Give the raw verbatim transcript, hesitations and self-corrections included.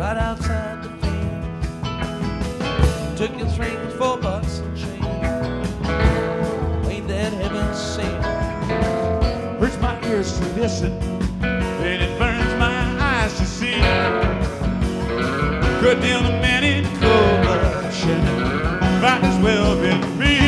right outside the fence. Took his rings, four bucks and change. Ain't that heaven sent? Hurts my ears to listen, and it burns my eyes to see. Good deal of man in coalition might as well be me.